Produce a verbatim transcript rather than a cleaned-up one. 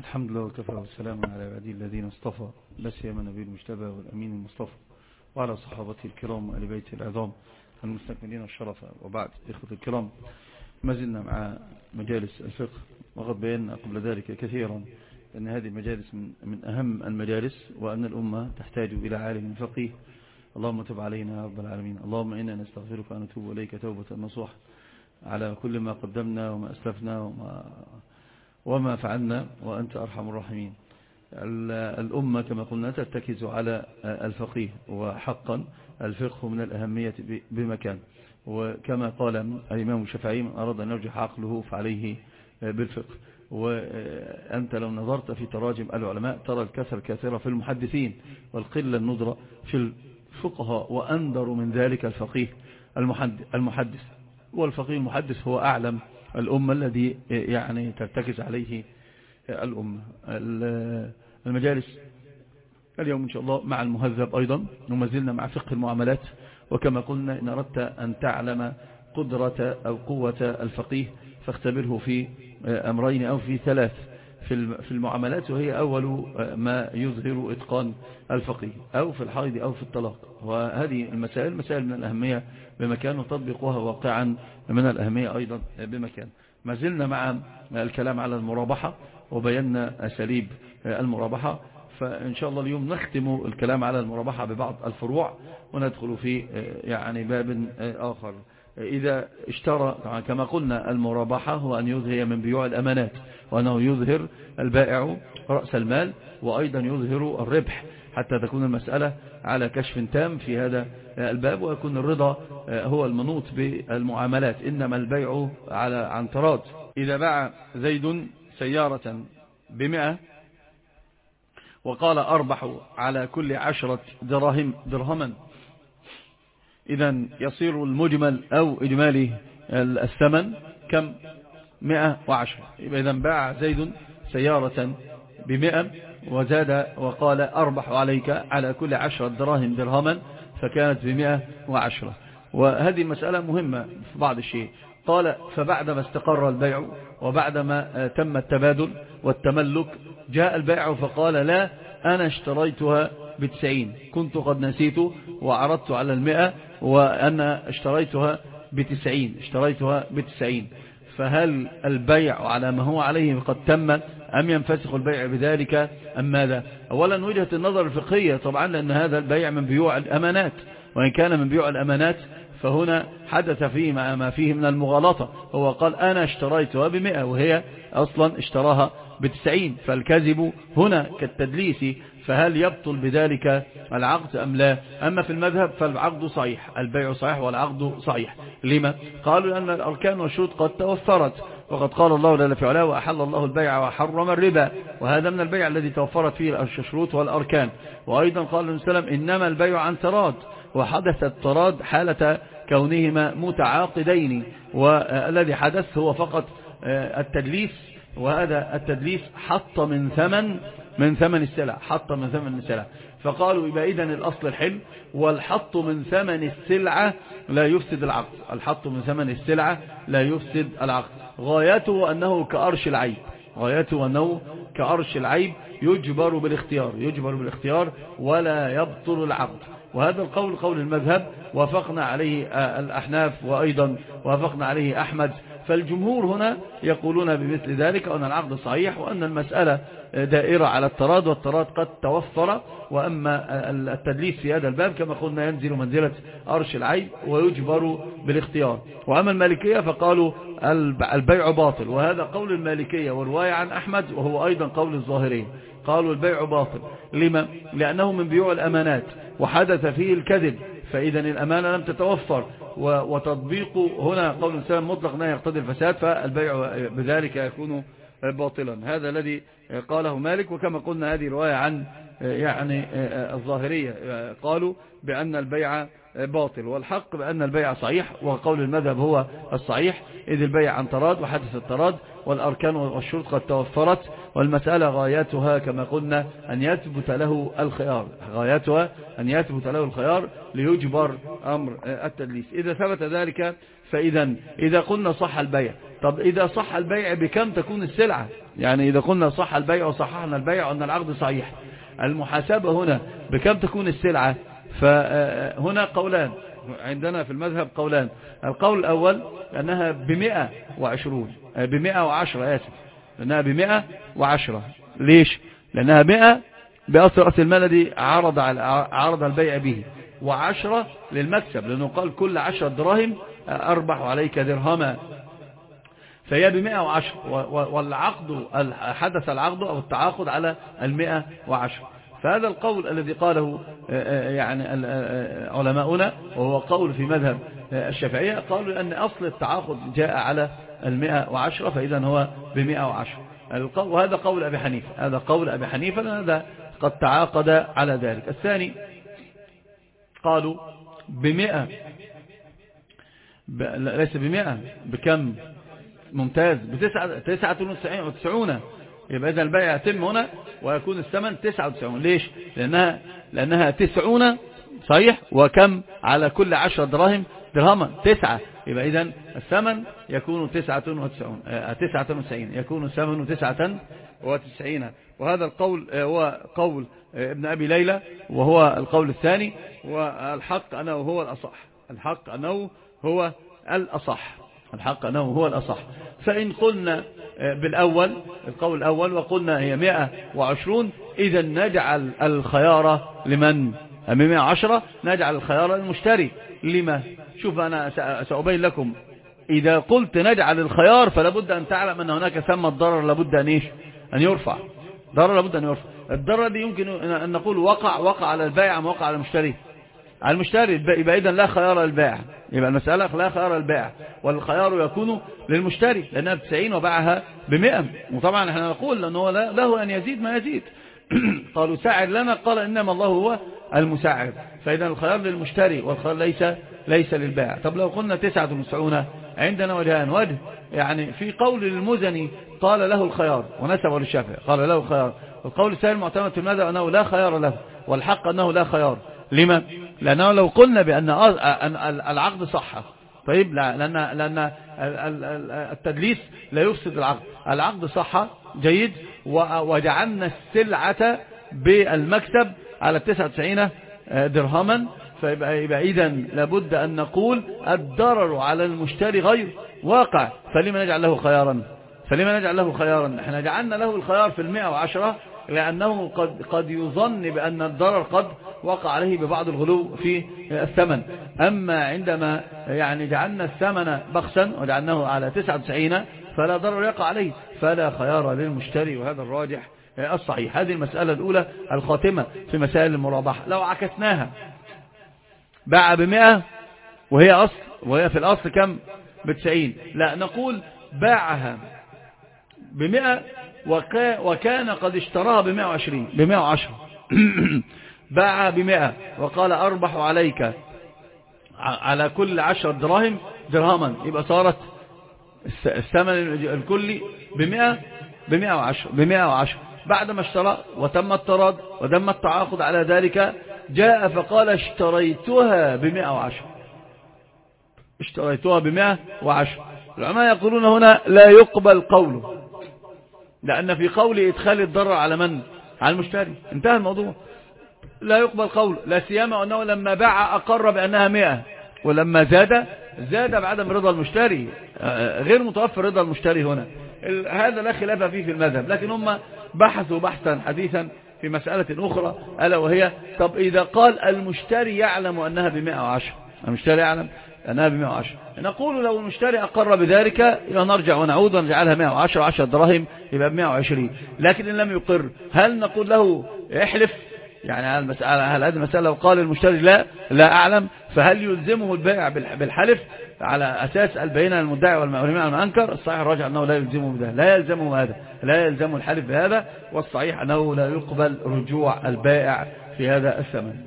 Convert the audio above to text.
الحمد لله وكفى والسلام على عباده الذين اصطفى، لا سيما النبي المجتبى والأمين المصطفى وعلى صحابته الكرام وآل بيته العظام المستكملين الشرف. وبعد، إخوة الكرام، ما زلنا مع مجالس الفقه، وقد بينا قبل ذلك كثيرا أن هذه المجالس من, من أهم المجالس، وأن الأمة تحتاج إلى عالم فقيه. اللهم تب علينا يا رب العالمين. اللهم إنا نستغفرك ونتوب إليك توبة نصوح على كل ما قدمنا وما أسلفنا وما وما فعلنا، وأنت أرحم الراحمين. الأمة كما قلنا ترتكز على الفقيه، وحقا الفقه من الأهمية بمكان. وكما قال الإمام الشافعي: من أراد أن يرجح عقله فعليه بالفقه. وأنت لو نظرت في تراجم العلماء ترى الكثرة الكثيرة في المحدثين والقلة الندرة في الفقهاء، وأندر من ذلك الفقيه المحدث. والفقيه المحدث هو أعلم الأمة الذي يعني ترتكز عليه الأمة. المجالس اليوم إن شاء الله مع المهذب أيضا، وما زلنا مع فقه المعاملات. وكما قلنا إن أردت أن تعلم قدرة أو قوة الفقيه فاختبره في أمرين أو في ثلاث في المعاملات، وهي أول ما يظهر إتقان الفقيه، أو في الحيض أو في الطلاق. وهذه المسائل مسائل من الأهمية بمكان، وتطبيقها واقعا من الأهمية أيضا بمكان. ما زلنا مع الكلام على المرابحة، وبينا أساليب المرابحة. فإن شاء الله اليوم نختم الكلام على المرابحة ببعض الفروع، وندخل في يعني باب آخر. إذا اشترى، كما قلنا المرابحة هو أن يظهر من بيوع الأمانات، وأنه يظهر البائع رأس المال، وأيضا يظهر الربح، حتى تكون المسألة على كشف تام في هذا الباب، ويكون الرضا هو المنوط بالمعاملات. إنما البيع على عن تراض. إذا باع زيد سيارة بمئة وقال أربح على كل عشرة دراهم درهما، إذن يصير المجمل أو إجمالي الثمن كم؟ مئة وعشرة. إذن باع زيد سيارة بمئة وزاد وقال أربح عليك على كل عشرة دراهم درهما، فكانت بمئة وعشرة. وهذه المسألة مهمة في بعض الشيء. قال: فبعدما استقر البيع وبعدما تم التبادل والتملك، جاء البائع فقال: لا، أنا اشتريتها بتسعين، كنت قد نسيت وعرضت على المئة، وأنا اشتريتها بتسعين اشتريتها بتسعين فهل البيع على ما هو عليه قد تم، أم ينفسخ البيع بذلك، أم ماذا؟ أولا وجهة النظر الفقهية طبعا، لأن هذا البيع من بيوع الأمانات، وإن كان من بيوع الأمانات فهنا حدث فيه ما فيه من المغالطة. هو قال: أنا اشتريتها بمئة، وهي أصلا اشتراها بتسعين، فالكذب هنا كالتدليس، فهل يبطل بذلك العقد أم لا؟ أما في المذهب فالعقد صحيح، البيع صحيح والعقد صحيح. لما؟ قالوا أن الأركان والشروط قد توفرت، وقد قال الله جل في علاه: وأحل الله البيع وحرم الربا، وهذا من البيع الذي توفرت فيه الشروط والأركان. وأيضا قال النبي صلى الله عليه وسلم: إنما البيع عن تراض، وحدث التراض حالة كونهما متعاقدين، والذي حدث هو فقط التدليس، وهذا التدليس حط من ثمن من ثمن السلع حط من ثمن السلع. فقالوا: يبقى إذن الأصل الحل، والحط من ثمن السلعة لا يفسد العقد. الحط من ثمن السلعة لا يفسد العقد. غايته أنه كأرش العيب غايته أنه كأرش العيب يجبر بالاختيار يجبر بالاختيار ولا يبطل العقد. وهذا القول قول المذهب، وافقنا عليه الأحناف، وأيضا وافقنا عليه أحمد. فالجمهور هنا يقولون بمثل ذلك، أن العقد صحيح، وأن المسألة دائرة على التراض، والتراض قد توفر. وأما التدليس في هذا الباب كما قلنا ينزل منزلة أرش العيب ويجبر بالاختيار. وأما المالكية فقالوا البيع باطل، وهذا قول المالكية ورواية عن أحمد، وهو أيضا قول الظاهرين. قالوا البيع باطل. لما؟ لأنه من بيوع الأمانات، وحدث فيه الكذب، فإذا الأمانة لم تتوفر، وتطبيق هنا قول الإنسان مطلق لا يقتضي الفساد، فالبيع بذلك يكون باطلا. هذا الذي قاله مالك. وكما قلنا هذه رواية عن يعني الظاهرية، قالوا بأن البيع باطل، والحق بأن البيع صحيح، وقول المذهب هو الصحيح، إذ البيع عن تراض وحدث التراض، والأركان والشروط قد توفرت، والمسألة غايتها كما قلنا أن يثبت له الخيار غايتها أن يثبت له الخيار ليجبر أمر التدليس. إذا ثبت ذلك فإذا إذا قلنا صح البيع، طب إذا صح البيع بكم تكون السلعة؟ يعني إذا قلنا صح البيع وصححنا البيع أن العقد صحيح، المحاسبة هنا بكم تكون السلعة؟ فهنا قولان عندنا في المذهب، قولان. القول الأول أنها بمئة وعشرون بمئة وعشرة آسف لأنها بمئة وعشرة. ليش؟ لأنها مئة بأصل رأس المال الذي عرض, عرض البيع به، وعشرة للمكسب، لأنه قال كل عشرة دراهم أربح عليك درهما، فهي بمئة وعشرة، والعقد حدث العقد أو التعاقد على المئة وعشرة. فهذا القول الذي قاله يعني علماؤنا، وهو قول في مذهب الشافعية، قالوا أن أصل التعاقد جاء على المئة وعشرة، فإذا هو بمئة وعشرة. وهذا قول أبي حنيفة، هذا قول أبي حنيفة، لأن هذا قد تعاقد على ذلك. الثاني قالوا بمئة ب... ليس بمئة، بكم؟ ممتاز، بتسعة وتسعون. يبقى إذا البيع يتم هنا ويكون الثمن تسعة وتسعون. ليش؟ لأنها, لأنها تسعون صحيح، وكم على كل عشرة دراهم درهما؟ تسعة. يبقى إذا الثمن يكون تسعة وتسعون، تسعة وتسعين، يكون الثمن تسعة وتسعين. وهذا القول هو قول ابن أبي ليلى، وهو القول الثاني، والحق أنه هو الأصح، الحق أنه هو الأصح، الحق أنه هو الأصح. فإن قلنا بالأول، القول الأول، وقلنا هي مئة وعشرون، إذا نجعل الخيار لمن؟ مئة وعشرة، نجعل الخيار للمشتري. لما؟ شوف أنا سأبين لكم. إذا قلت نجعل الخيار فلا بد أن تعلم أن هناك ثم الضرر لابد أن إيش؟ أن يرفع، ضرر لابد أن يرفع. الضرر دي يمكن أن نقول وقع وقع على البائع أم وقع على المشتري؟ على المشتري. يبقى إذن لا خيار للبائع، يبقى المسألة لا خيار للبائع، والخيار يكون للمشتري لأنها بتسعين وباعها بمئة. وطبعا احنا نقول لأنه له أن يزيد ما يزيد. قالوا سعر لنا، قال إنما الله هو المسعر، فإذا الخيار للمشتري والخيار ليس ليس للبائع. طب لو قلنا تسعة وتسعون، عندنا وجهان. وجه يعني في قول المزني قال له الخيار ونسبه للشافعي، قال له الخيار. القول الثاني المعتمد في المذهب أنه لا خيار له، والحق أنه لا خيار. لما؟ لأنه لو قلنا بأن العقد صح، طيب لا، لأن, لأن التدليس لا يفسد العقد، العقد صح جيد، وجعلنا السلعة بالمكتب على تسعة وتسعين درهما، فيبقى إذن لابد أن نقول الضرر على المشتري غير واقع، فلما نجعل له خيارا؟ فلما نجعل له خيارا؟ احنا جعلنا له الخيار في المئة وعشرة لأنه قد, قد يظن بأن الضرر قد وقع عليه ببعض الغلو في الثمن. أما عندما يعني جعلنا الثمن بخسا وجعلناه على تسعة وتسعين فلا ضرر يقع عليه، فلا خيار للمشتري، وهذا الراجح الصحيح. هذه المسألة الأولى الخاتمة في مسائل المرابحة. لو عكسناها، باع بمئة وهي أصل، وهي في الأصل كم؟ بتسعين. لا، نقول باعها بمئة وكان قد اشتراها بمئة وعشرين بمئة وعشرة. باعها بمئة وقال أربح عليك على كل عشرة دراهم درهما، يبقى صارت الثمن الكلي بمئة بمئة وعشرة بمئة وعشرة. بعد ما اشترى وتم التراض وتم التعاقد على ذلك، جاء فقال اشتريتها بمئة وعشرة اشتريتها بمئة وعشرة. العلماء يقولون هنا لا يقبل قوله، لأن في قوله إدخال الضرر على من؟ على المشتري، انتهى الموضوع. لا يقبل قول، لا سيما أنه لما باع أقر بأنها مئة، ولما زاد زاد بعدم رضا المشتري، غير متوفر رضا المشتري هنا. هذا لا خلاف فيه في المذهب، لكن هم بحثوا بحثا حديثا في مسألة أخرى، ألا وهي طب إذا قال المشتري يعلم أنها بمئة وعشرة، المشتري يعلم أنها بمئة وعشرة، نقول لو المشتري أقر بذلك نرجع ونعود ونجعلها مئة وعشرة، عشرة دراهم يبقى بمئة وعشرين. لكن إن لم يقر، هل نقول له احلف؟ يعني هل المسألة هل هذه المسألة لو قال المشتري لا لا أعلم، فهل يلزمه البائع بالحلف على أساس البينة المدعي والمعلومين على المنكر؟ الصحيح الراجع أنه لا يلزمه بذلك، لا يلزمه هذا، لا يلزمه الحلف بهذا، والصحيح أنه لا يقبل رجوع البائع في هذا الثمن.